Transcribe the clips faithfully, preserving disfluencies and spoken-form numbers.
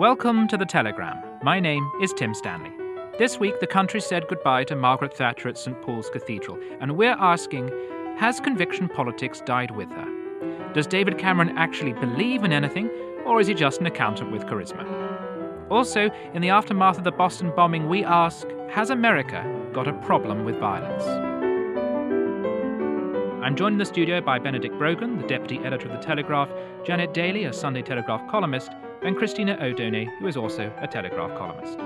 Welcome to The Telegram. My name is Tim Stanley. This week, the country said goodbye to Margaret Thatcher at St Paul's Cathedral, and we're asking, has conviction politics died with her? Does David Cameron actually believe in anything, or is he just an accountant with charisma? Also, in the aftermath of the Boston bombing, we ask, has America got a problem with violence? I'm joined in the studio by Benedict Brogan, the deputy editor of The Telegraph, Janet Daly, a Sunday Telegraph columnist, and Christina O'Doney, who is also a Telegraph columnist.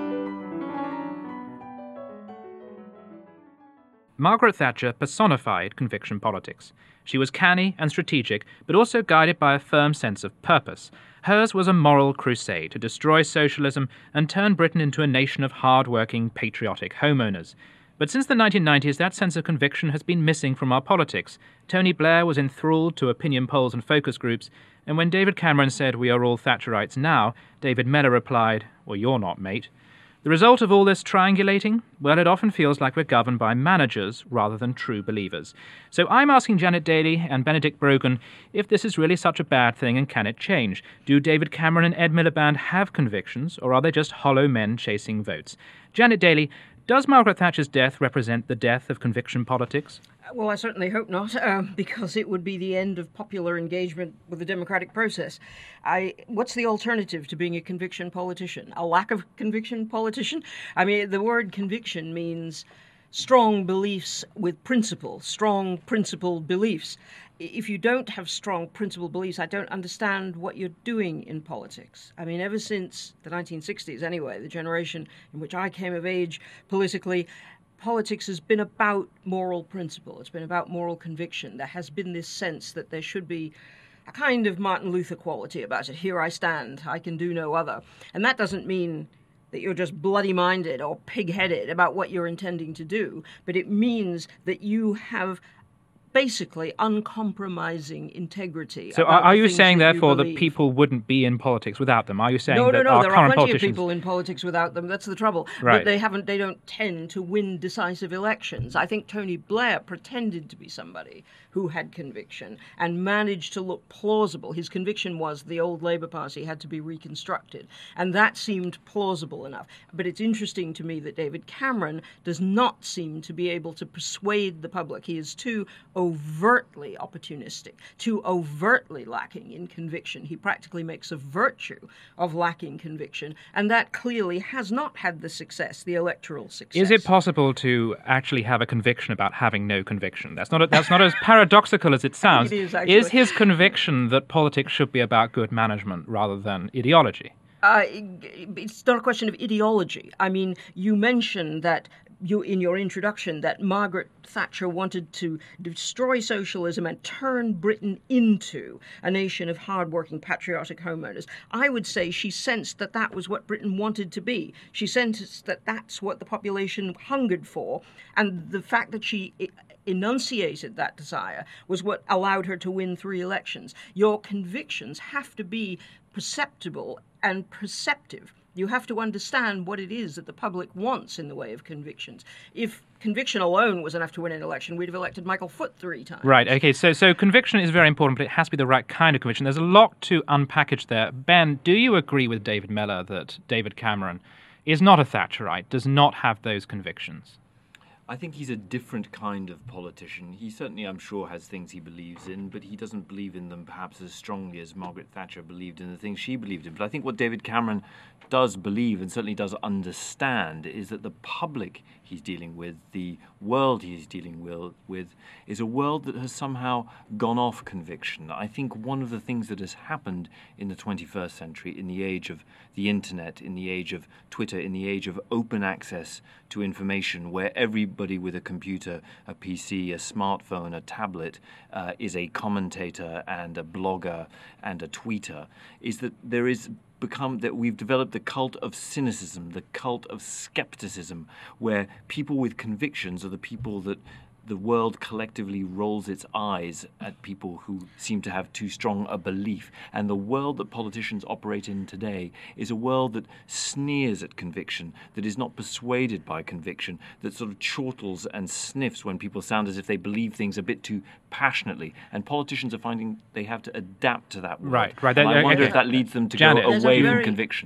Margaret Thatcher personified conviction politics. She was canny and strategic, but also guided by a firm sense of purpose. Hers was a moral crusade to destroy socialism and turn Britain into a nation of hard-working, patriotic homeowners. But since the nineteen nineties, that sense of conviction has been missing from our politics. Tony Blair was enthralled to opinion polls and focus groups, and when David Cameron said, "We are all Thatcherites now," David Mellor replied, "Well, you're not, mate." The result of all this triangulating? Well, it often feels like we're governed by managers rather than true believers. So I'm asking Janet Daly and Benedict Brogan if this is really such a bad thing and can it change? Do David Cameron and Ed Miliband have convictions, or are they just hollow men chasing votes? Janet Daly, does Margaret Thatcher's death represent the death of conviction politics? Well, I certainly hope not, um, because it would be the end of popular engagement with the democratic process. I, what's the alternative to being a conviction politician? A lack of conviction politician? I mean, the word conviction means strong beliefs with principle, strong principled beliefs. If you don't have strong principled beliefs, I don't understand what you're doing in politics. I mean, ever since the nineteen sixties, anyway, the generation in which I came of age politically, politics has been about moral principle. It's been about moral conviction. There has been this sense that there should be a kind of Martin Luther quality about it. Here I stand, I can do no other. And that doesn't mean that you're just bloody-minded or pig-headed about what you're intending to do, but it means that you have basically uncompromising integrity. So are, are you saying, therefore, that people wouldn't be in politics without them? Are you saying no, that no, no, our there current are plenty politicians... of people in politics without them. That's the trouble. Right. But they haven't. They don't tend to win decisive elections. I think Tony Blair pretended to be somebody who had conviction and managed to look plausible. His conviction was the old Labour Party had to be reconstructed, and that seemed plausible enough. But it's interesting to me that David Cameron does not seem to be able to persuade the public. He is too overtly opportunistic, too overtly lacking in conviction. He practically makes a virtue of lacking conviction, and that clearly has not had the success, the electoral success. Is it possible to actually have a conviction about having no conviction? That's not a, that's not as paradoxical as it sounds. It is, actually. Is his conviction that politics should be about good management rather than ideology? Uh, it's not a question of ideology. I mean, you mentioned that you, in your introduction, that Margaret Thatcher wanted to destroy socialism and turn Britain into a nation of hard-working, patriotic homeowners. I would say she sensed that that was what Britain wanted to be. She sensed that that's what the population hungered for, and the fact that she enunciated that desire was what allowed her to win three elections. Your convictions have to be perceptible and perceptive. You have to understand what it is that the public wants in the way of convictions. If conviction alone was enough to win an election, we'd have elected Michael Foot three times. Right, okay, so so conviction is very important, but it has to be the right kind of conviction. There's a lot to unpackage there. Ben, do you agree with David Mellor that David Cameron is not a Thatcherite, does not have those convictions? I think he's a different kind of politician. He certainly, I'm sure, has things he believes in, but he doesn't believe in them perhaps as strongly as Margaret Thatcher believed in the things she believed in. But I think what David Cameron does believe and certainly does understand is that the public he's dealing with, the world he's dealing with, with is a world that has somehow gone off conviction. I think one of the things that has happened in the twenty-first century, in the age of the internet, in the age of Twitter, in the age of open access to information, where everybody with a computer, a P C, a smartphone, a tablet uh, is a commentator and a blogger and a tweeter, is that there is become that we've developed the cult of cynicism, the cult of skepticism, where people with convictions are the people that the world collectively rolls its eyes at people who seem to have too strong a belief. And the world that politicians operate in today is a world that sneers at conviction, that is not persuaded by conviction, that sort of chortles and sniffs when people sound as if they believe things a bit too passionately. And politicians are finding they have to adapt to that world. Right, right. And I wonder okay. if that leads them to Janet. go There's away very, from conviction.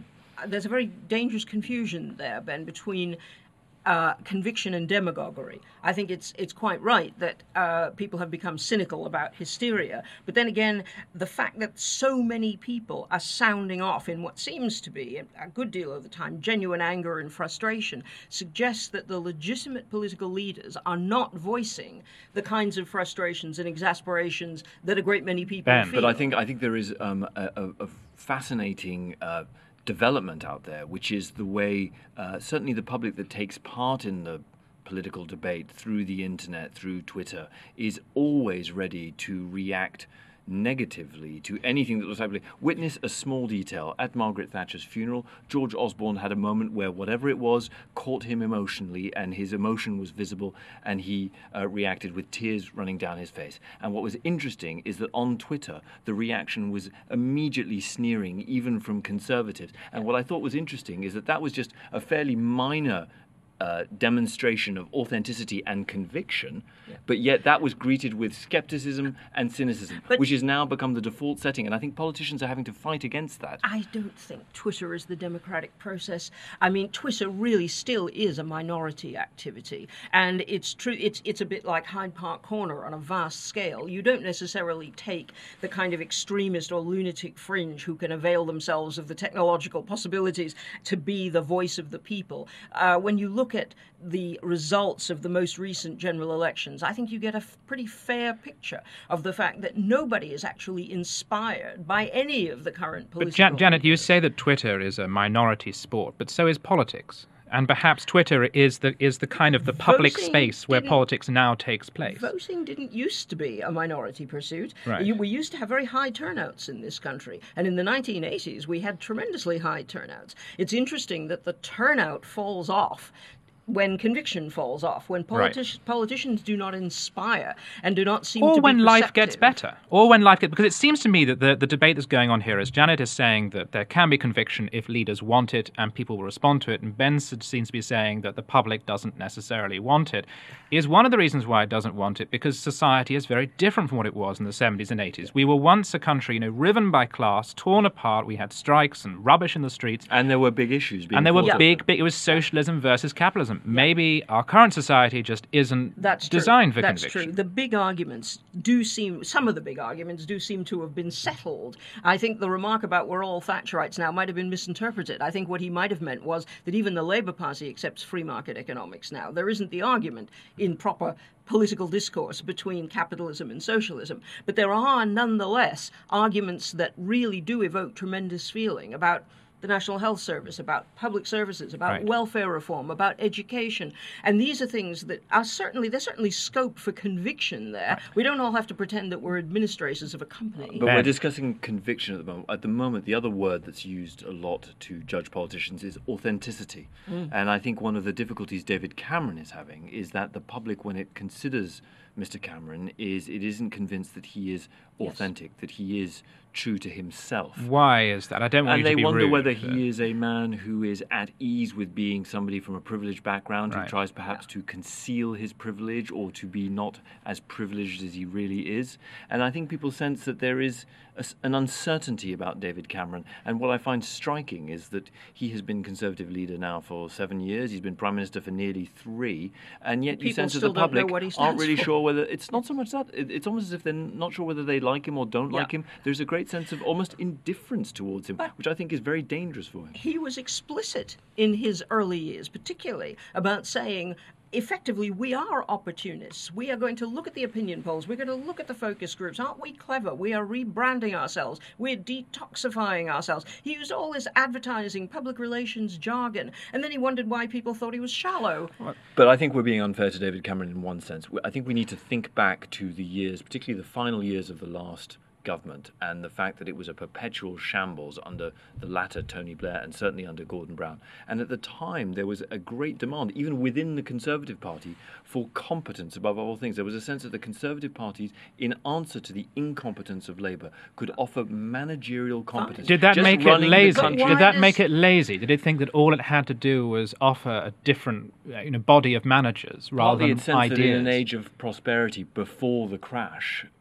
there's a very dangerous confusion there, Ben, between Uh, conviction and demagoguery. I think it's it's quite right that uh, people have become cynical about hysteria. But then again, the fact that so many people are sounding off in what seems to be, a good deal of the time, genuine anger and frustration suggests that the legitimate political leaders are not voicing the kinds of frustrations and exasperations that a great many people Ben. feel. But I think I think there is um, a, a, a fascinating Uh, development out there, which is the way uh, certainly the public that takes part in the political debate through the internet, through Twitter, is always ready to react negatively to anything that was happening. Witness a small detail. At Margaret Thatcher's funeral, George Osborne had a moment where whatever it was caught him emotionally, and his emotion was visible, and he uh, reacted with tears running down his face. And what was interesting is that on Twitter, the reaction was immediately sneering, even from conservatives. And what I thought was interesting is that that was just a fairly minor Uh, demonstration of authenticity and conviction, yeah. But yet that was greeted with skepticism and cynicism, but which has now become the default setting, and I think politicians are having to fight against that. I don't think Twitter is the democratic process. I mean, Twitter really still is a minority activity, and it's true. It's it's a bit like Hyde Park Corner on a vast scale. You don't necessarily take the kind of extremist or lunatic fringe who can avail themselves of the technological possibilities to be the voice of the people. Uh, when you look at the results of the most recent general elections, I think you get a f- pretty fair picture of the fact that nobody is actually inspired by any of the current political... But Jan- Janet, you leaders. say that Twitter is a minority sport, but so is politics. And perhaps Twitter is the is the kind of the public Voting space where didn't- politics now takes place. Voting didn't used to be a minority pursuit. Right. You, we used to have very high turnouts in this country. And in the nineteen eighties, we had tremendously high turnouts. It's interesting that the turnout falls off when conviction falls off, when politi- Right. politicians do not inspire and do not seem Or to be when life gets perceptive. better. Or when life gets... Because it seems to me that the, the debate that's going on here is Janet is saying that there can be conviction if leaders want it and people will respond to it, and Ben seems to be saying that the public doesn't necessarily want it. Is one of the reasons why it doesn't want it because society is very different from what it was in the seventies and eighties. We were once a country, you know, riven by class, torn apart. We had strikes and rubbish in the streets. And there were big issues being And there were fought big, over. big... It was socialism versus capitalism. Maybe our current society just isn't That's true. designed for That's conviction. true. The big arguments do seem, some of the big arguments do seem to have been settled. I think the remark about we're all Thatcherites now might have been misinterpreted. I think what he might have meant was that even the Labour Party accepts free market economics now. There isn't the argument in proper political discourse between capitalism and socialism. But there are nonetheless arguments that really do evoke tremendous feeling about the National Health Service, about public services, about Right. welfare reform, about education. And these are things that are certainly, there's certainly scope for conviction there. We don't all have to pretend that we're administrators of a company. But Ben. we're discussing conviction at the moment. At the moment, the other word that's used a lot to judge politicians is authenticity. Mm. And I think one of the difficulties David Cameron is having is that the public, when it considers Mister Cameron, is it isn't convinced that he is authentic, yes. that he is true to himself. Why is that? I don't want And you to they be wonder rude, whether but- he is a man who is at ease with being somebody from a privileged background Right. who tries perhaps to conceal his privilege or to be not as privileged as he really is. And I think people sense that there is a s an uncertainty about David Cameron. And what I find striking is that he has been Conservative leader now for seven years. He's been Prime Minister for nearly three. And yet you People sense that still the don't know public what he aren't stands really for. sure whether... It's not so much that. It, it's almost as if they're not sure whether they like him or don't Yeah. like him. There's a great sense of almost indifference towards him, which I think is very dangerous for him. He was explicit in his early years, particularly about saying, effectively, we are opportunists. We are going to look at the opinion polls. We're going to look at the focus groups. Aren't we clever? We are rebranding ourselves. We're detoxifying ourselves. He used all this advertising, public relations jargon, and then he wondered why people thought he was shallow. But I think we're being unfair to David Cameron in one sense. I think we need to think back to the years, particularly the final years of the last government, and the fact that it was a perpetual shambles under the latter Tony Blair and certainly under Gordon Brown. And at the time there was a great demand, even within the Conservative Party, for competence above all things. There was a sense that the Conservative parties, in answer to the incompetence of Labour, could offer managerial competence. Did that Just make it running the lazy? country. But Did why that does- make it lazy? Did it think that all it had to do was offer a different, uh, you know, body of managers rather Partly than it sensed ideas? that in an age of prosperity before the crash,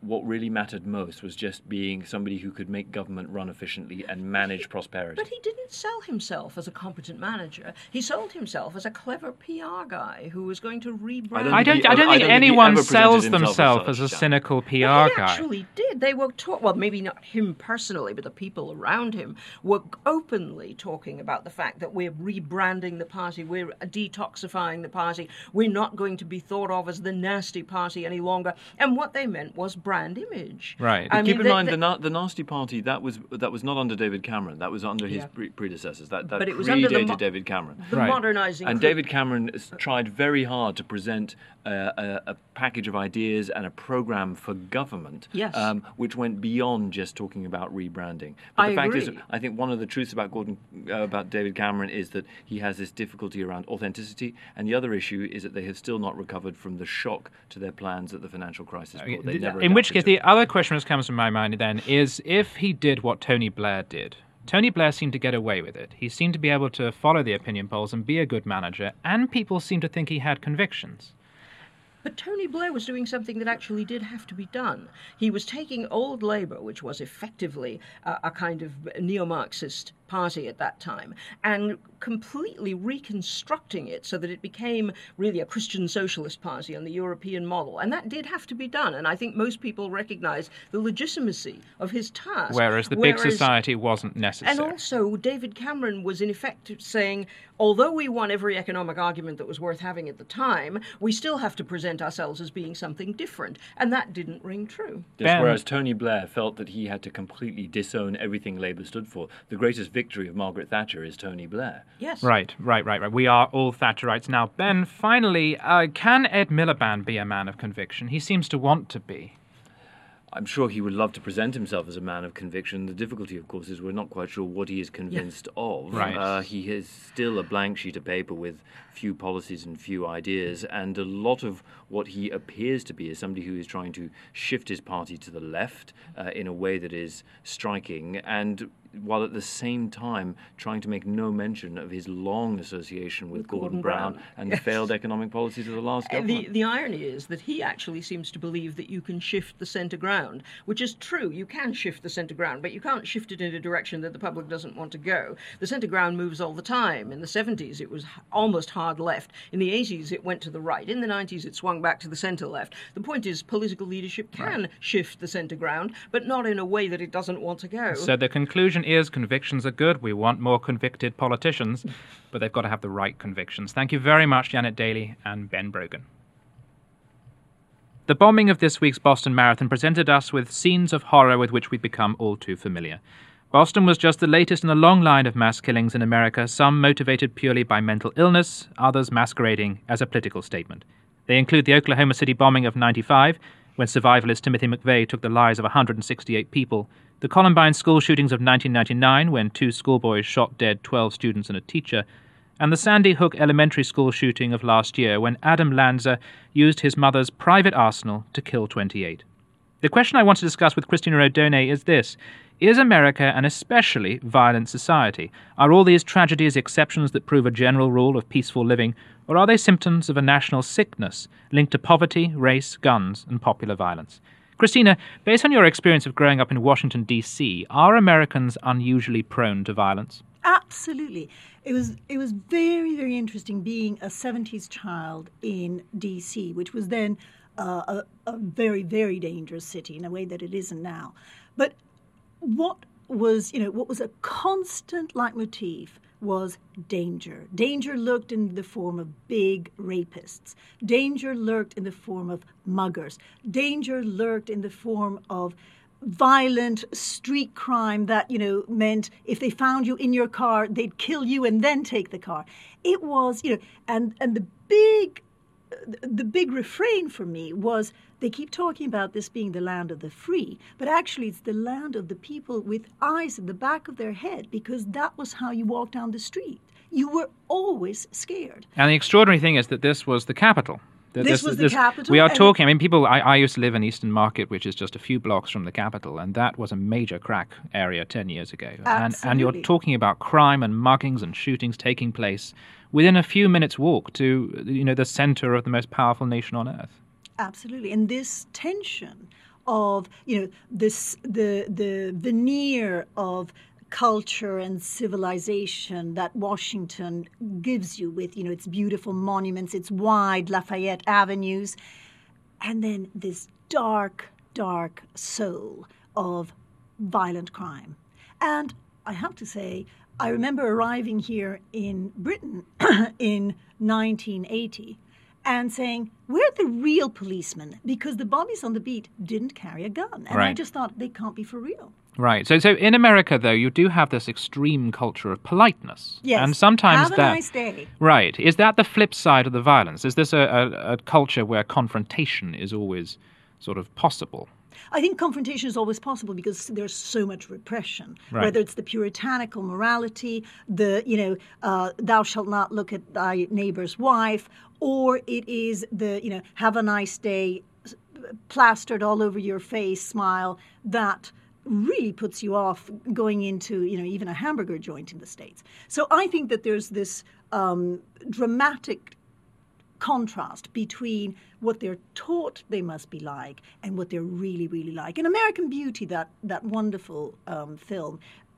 what really mattered most was just being somebody who could make government run efficiently and manage prosperity. But he didn't sell himself as a competent manager. He sold himself as a clever P R guy who was going to rebrand. I don't. he- I don't I think don't think he anyone ever presented sells himself as themselves such, as a Janet. cynical P Well, R he guy. actually did. They were talk. Well, maybe not him personally, but the people around him were openly talking about the fact that we're rebranding the party, we're detoxifying the party, we're not going to be thought of as the nasty party any longer. And what they meant was brand image. Right. I Keep mean, in they- mind, they- the, na- the Nasty Party, that was that was not under David Cameron. That was under his Yeah. pre- predecessors. That, that But it was predated under the mo- David Cameron. the Right. modernizing. And cri- David Cameron has tried very hard to present uh, a, a package of ideas and a program for government, Yes. um, which went beyond just talking about rebranding. But I the fact is, agree. I think one of the truths about Gordon, uh, about David Cameron, is that he has this difficulty around authenticity, and the other issue is that they have still not recovered from the shock to their plans that the financial crisis brought. They never In which adapted case, to the it. other question that comes to my mind then is if he did what Tony Blair did. Tony Blair seemed to get away with it. He seemed to be able to follow the opinion polls and be a good manager, and people seemed to think he had convictions. But Tony Blair was doing something that actually did have to be done. He was taking old Labour, which was effectively a, a kind of neo-Marxist party at that time, and completely reconstructing it so that it became really a Christian socialist party on the European model. And that did have to be done. And I think most people recognize the legitimacy of his task. Whereas the big Whereas- society wasn't necessary. And also, David Cameron was in effect saying, although we won every economic argument that was worth having at the time, we still have to present ourselves as being something different. And that didn't ring true. Yes, Ben- whereas Tony Blair felt that he had to completely disown everything Labour stood for. The greatest victory of Margaret Thatcher is Tony Blair. Yes. Right, right, right, right. We are all Thatcherites now. Ben, finally, uh, can Ed Miliband be a man of conviction? He seems to want to be. I'm sure he would love to present himself as a man of conviction. The difficulty, of course, is we're not quite sure what he is convinced of. Right. Uh, he is still a blank sheet of paper with few policies and few ideas, and a lot of what he appears to be is somebody who is trying to shift his party to the left uh, in a way that is striking, and while at the same time trying to make no mention of his long association with, With Gordon, Gordon Brown, Brown. and Yes. the failed economic policies of the last Uh, government. The, the irony is that he actually seems to believe that you can shift the centre ground, which is true. You can shift the centre ground, but you can't shift it in a direction that the public doesn't want to go. The centre ground moves all the time. In the seventies, it was h- almost hard left. In the eighties, it went to the right. In the nineties, it swung back to the centre left. The point is, political leadership can shift the centre ground, but not in a way that it doesn't want to go. So the conclusion is convictions are good. We want more convicted politicians, but they've got to have the right convictions. Thank you very much, Janet Daly and Ben Brogan. The bombing of this week's Boston Marathon presented us with scenes of horror with which we've become all too familiar. Boston was just the latest in a long line of mass killings in America, some motivated purely by mental illness, others masquerading as a political statement. They include the Oklahoma City bombing of ninety-five, when survivalist Timothy McVeigh took the lives of one hundred sixty-eight people, the Columbine school shootings of nineteen ninety-nine, when two schoolboys shot dead twelve students and a teacher, and the Sandy Hook Elementary School shooting of last year, when Adam Lanza used his mother's private arsenal to kill twenty-eight. The question I want to discuss with Christina O'Doney is this. Is America an especially violent society? Are all these tragedies exceptions that prove a general rule of peaceful living, or are they symptoms of a national sickness linked to poverty, race, guns, and popular violence? Christina, based on your experience of growing up in Washington, D C, are Americans unusually prone to violence? Absolutely. It was it was very, very interesting being a seventies child in D C, which was then uh, a, a very, very dangerous city in a way that it isn't now. But what was, you know, what was a constant leitmotif was danger. Danger lurked in the form of big rapists. Danger lurked in the form of muggers. Danger lurked in the form of violent street crime that, you know, meant if they found you in your car, they'd kill you and then take the car. It was, you know, and, and the big the big refrain for me was they keep talking about this being the land of the free, but actually it's the land of the people with eyes at the back of their head, because that was how you walked down the street. You were always scared. And the extraordinary thing is that this was the capital. That This was the capital, We are and- talking, I mean, people, I, I used to live in Eastern Market, which is just a few blocks from the capital, and that was a major crack area ten years ago. And, and you're Absolutely. talking about crime and muggings and shootings taking place within a few minutes' walk to, you know, the center of the most powerful nation on earth. Absolutely. And this tension of, you know, this the the veneer of culture and civilization that Washington gives you with, you know, its beautiful monuments, its wide Lafayette avenues, and then this dark, dark soul of violent crime. And I have to say, I remember arriving here in Britain in nineteen eighty and saying, where are the real policemen? Because the bobbies on the beat didn't carry a gun. And right. I just thought, they can't be for real. Right. So so in America, though, you do have this extreme culture of politeness. Yes. And sometimes Have a that, nice day. Right. Is that the flip side of the violence? Is this a, a, a culture where confrontation is always sort of possible? I think confrontation is always possible because there's so much repression, right. whether it's the puritanical morality, the, you know, uh, thou shalt not look at thy neighbor's wife, or it is the, you know, have a nice day, plastered all over your face smile that really puts you off going into, you know, even a hamburger joint in the States. So I think that there's this um, dramatic contrast between what they're taught they must be like and what they're really, really like. In American Beauty, that, that wonderful um, film,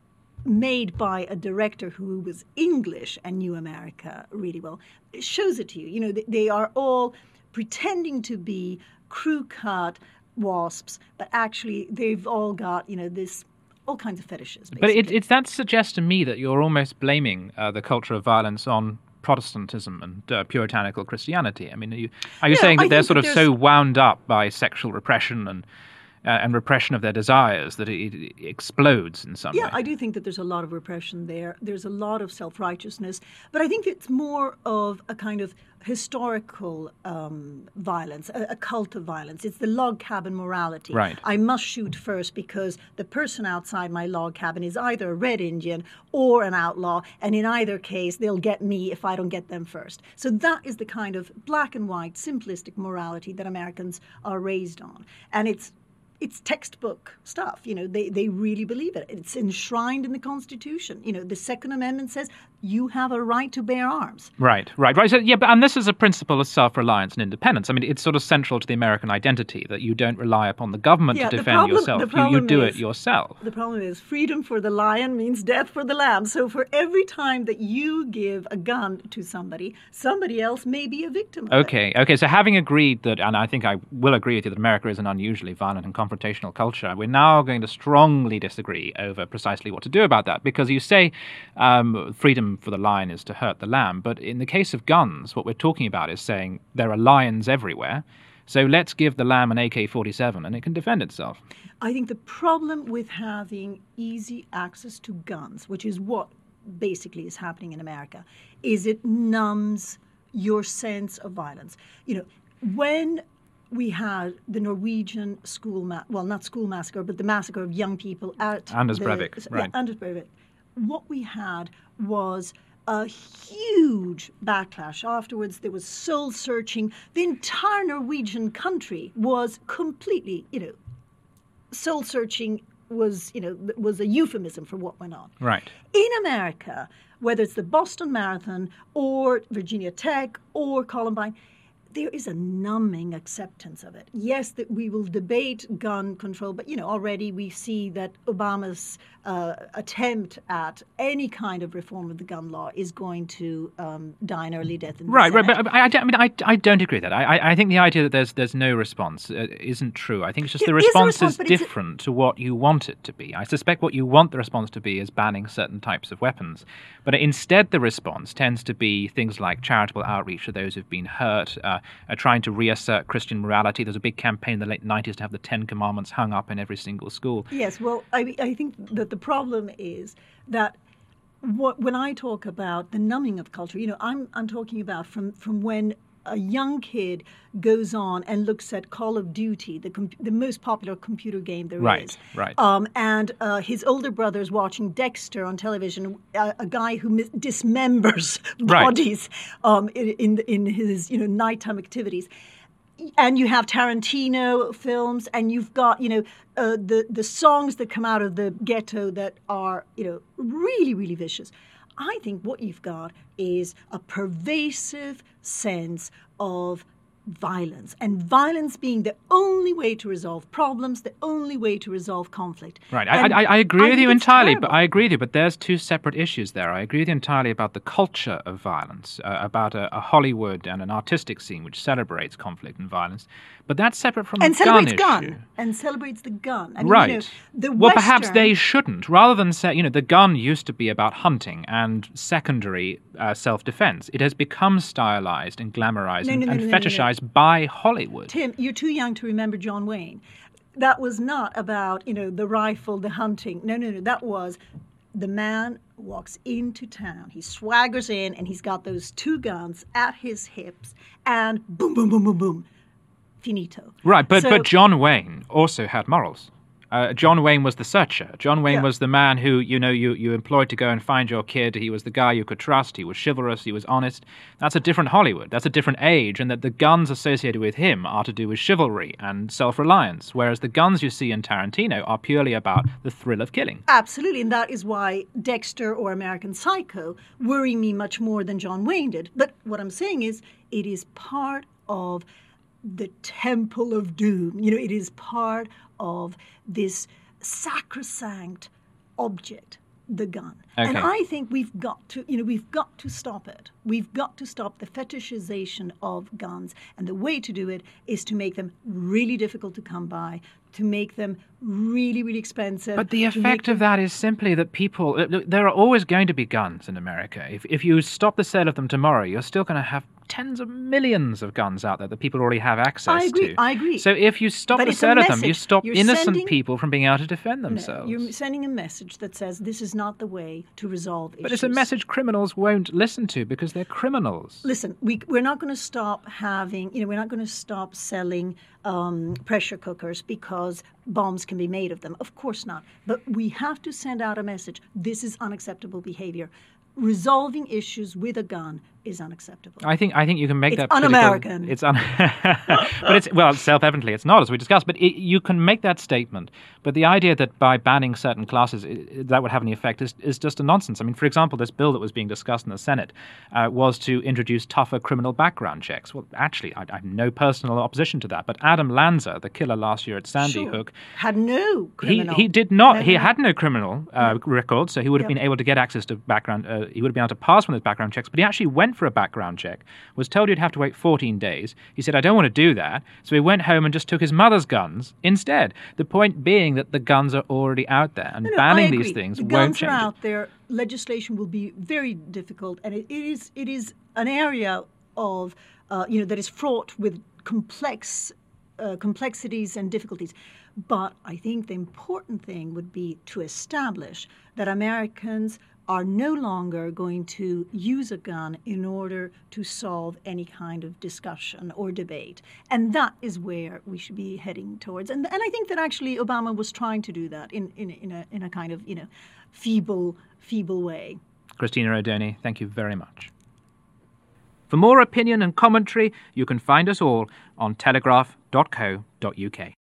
made by a director who was English and knew America really well, shows it to you. You know, they, they are all pretending to be crew-cut wasps, but actually they've all got, you know, this all kinds of fetishes, basically. But it, it that suggests to me that you're almost blaming uh, the culture of violence on Protestantism and uh, puritanical Christianity. I mean, are you, are you Yeah, saying that I they're think sort that of there's- so wound up by sexual repression and uh, and repression of their desires that it, it explodes in some Yeah, way? I do think that there's a lot of repression there. There's a lot of self-righteousness. But I think it's more of a kind of historical um, violence, a, a cult of violence. It's the log cabin morality. Right. I must shoot first because the person outside my log cabin is either a Red Indian or an outlaw, and in either case, they'll get me if I don't get them first. So that is the kind of black and white, simplistic morality that Americans are raised on. And it's It's textbook stuff. You know, they, they really believe it. It's enshrined in the Constitution. You know, the Second Amendment says you have a right to bear arms. Right, right, right. So, yeah, but and this is a principle of self-reliance and independence. I mean, it's sort of central to the American identity that you don't rely upon the government Yeah, to the defend problem- yourself. the You, you problem do it is- yourself. The problem is freedom for the lion means death for the lamb. So for every time that you give a gun to somebody, somebody else may be a victim of it. Okay, okay. So having agreed that, and I think I will agree with you that America is an unusually violent and confrontational culture, we're now going to strongly disagree over precisely what to do about that. Because you say um, freedom for the lion is to hurt the lamb, but in the case of guns, what we're talking about is saying there are lions everywhere, so let's give the lamb an A K forty-seven and it can defend itself. I think the problem with having easy access to guns, which is what basically is happening in America, is it numbs your sense of violence. You know, when we had the Norwegian school, ma- well, not school massacre, but the massacre of young people at Anders the, Breivik, yeah, right. Anders Breivik. What we had was a huge backlash. Afterwards, there was soul searching. The entire Norwegian country was completely, you know, soul searching was, you know, was a euphemism for what went on. Right. In America, whether it's the Boston Marathon or Virginia Tech or Columbine, there is a numbing acceptance of it. Yes, that we will debate gun control, but you know already we see that Obama's uh, attempt at any kind of reform of the gun law is going to um, die an early death in the Right, right, Senate. but I, I, I mean, I, I don't agree with that. I, I, I think the idea that there's there's no response uh, isn't true. I think it's just the There is a response response, is but it's a- different to what you want it to be. I suspect what you want the response to be is banning certain types of weapons, but instead the response tends to be things like charitable outreach to those who've been hurt, uh, uh, trying to reassert Christian morality. There's a big campaign in the late nineties to have the Ten Commandments hung up in every single school. Yes, well, I, I think that the problem is that what, when I talk about the numbing of culture, you know, I'm I'm talking about from, from when a young kid goes on and looks at Call of Duty, the com- the most popular computer game there Right, is. right. Um, and uh, his older brother's watching Dexter on television, a, a guy who mis- dismembers Right. bodies um, in, in in his you know nighttime activities. And you have Tarantino films, and you've got, you know, uh, the the songs that come out of the ghetto that are, you know, really, really vicious. I think what you've got is a pervasive sense of violence, and violence being the only way to resolve problems, the only way to resolve conflict. Right. And I, I, I agree I with think you it's entirely, terrible. but I agree with you. But there's two separate issues there. I agree with you entirely about the culture of violence, uh, about a, a Hollywood and an artistic scene which celebrates conflict and violence. But that's separate from and the gun celebrates issue. gun and celebrates the gun. I mean, Right. You know, the well, perhaps Western- they shouldn't. Rather than say, you know, the gun used to be about hunting and secondary uh, self-defense. It has become stylized and glamorized No, and, no, no, and no, no, no, no. fetishized by Hollywood. Tim, you're too young to remember John Wayne. That was not about, you know, the rifle, the hunting. No, no, no. That was the man walks into town. He swaggers in, and he's got those two guns at his hips, and boom, boom, boom, boom, boom. Finito. Right, but, So- but John Wayne also had morals. Uh, John Wayne was the searcher. John Wayne Yeah. was the man who, you know, you, you employed to go and find your kid. He was the guy you could trust. He was chivalrous. He was honest. That's a different Hollywood. That's a different age, and that the guns associated with him are to do with chivalry and self-reliance, whereas the guns you see in Tarantino are purely about the thrill of killing. Absolutely, and that is why Dexter or American Psycho worry me much more than John Wayne did. But what I'm saying is, it is part of the temple of doom. You know, it is part of this sacrosanct object, the gun. And Okay. I think we've got to, you know, we've got to stop it. We've got to stop the fetishization of guns. And the way to do it is to make them really difficult to come by, to make them really, really expensive. But the to make effect of them- that is simply that people, uh, look, there are always going to be guns in America. If, if you stop the sale of them tomorrow, you're still going to have tens of millions of guns out there that people already have access I agree, to. I agree. So if you stop But the it's a sale of them, you message. stop You're innocent sending- people from being able to defend No, themselves. you're sending a message that says this is not the way to resolve issues. But it's a message criminals won't listen to because they're criminals. Listen, we, we're not going to stop having, you know, we're not going to stop selling um, pressure cookers because bombs can be made of them. Of course not. But we have to send out a message. This is unacceptable behavior. Resolving issues with a gun is unacceptable. I think I think you can make It's that political- un-American. It's un- but it's well, self-evidently it's not, as we discussed. But it, you can make that statement. But the idea that by banning certain classes it, that would have any effect is, is just a nonsense. I mean, for example, this bill that was being discussed in the Senate uh, was to introduce tougher criminal background checks. Well, actually, I, I have no personal opposition to that. But Adam Lanza, the killer last year at Sandy Sure. Hook, Had no he criminal. he did not. No, he no, had no criminal uh, record, so he would have Yep. been able to get access to background. Uh, he would have been able to pass one of those background checks. But he actually went for a background check. Was told he'd have to wait fourteen days. He said, "I don't want to do that." So he went home and just took his mother's guns instead. The point being that the guns are already out there, and No, no, banning I these agree. things the won't guns change are it. out there. Legislation will be very difficult, and it, it is it is an area of uh, you know that is fraught with complex uh, complexities and difficulties. But I think the important thing would be to establish that Americans are no longer going to use a gun in order to solve any kind of discussion or debate. And that is where we should be heading towards. And, and I think that actually Obama was trying to do that in, in, in, a, in a kind of, you know, feeble, feeble way. Christina O'Doney, thank you very much. For more opinion and commentary, you can find us all on telegraph dot co dot uk.